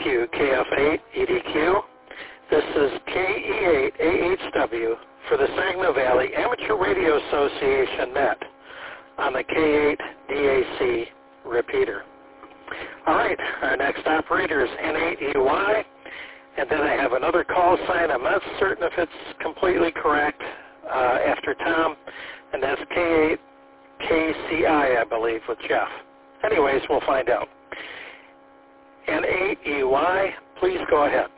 KF8EDQ. This is KE8AHW for the Saginaw Valley Amateur Radio Association net on the K8DAC repeater. All right, our next operator is N8EY, and then I have another call sign. I'm not certain if it's completely correct after Tom, and that's K8KCI, I believe, with Jeff. Anyways, we'll find out. N8EY, please go ahead.